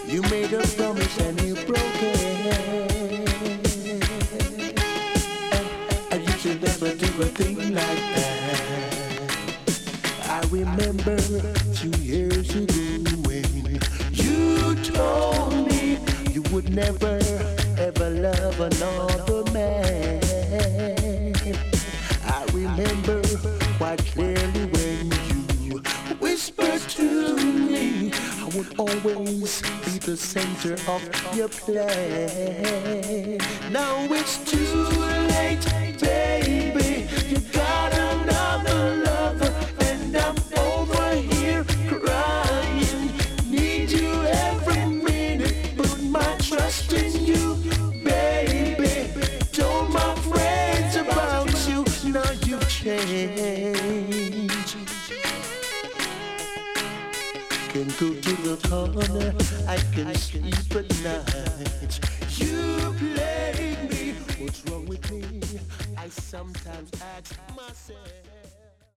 You made a promise and you broke it. And you should never do a thing like that. I remember 2 years ago when you told me you would never ever love another man. I remember quite clearly when you whispered to me I would always be the center of your plan. Now it's too late, baby. You got another lover, and I'm over here crying. Need you every minute, put my trust in you, baby. Told my friends about you, now you've changed. Can go to the corner, I can sleep at night. You played me, what's wrong with me? I sometimes ask myself.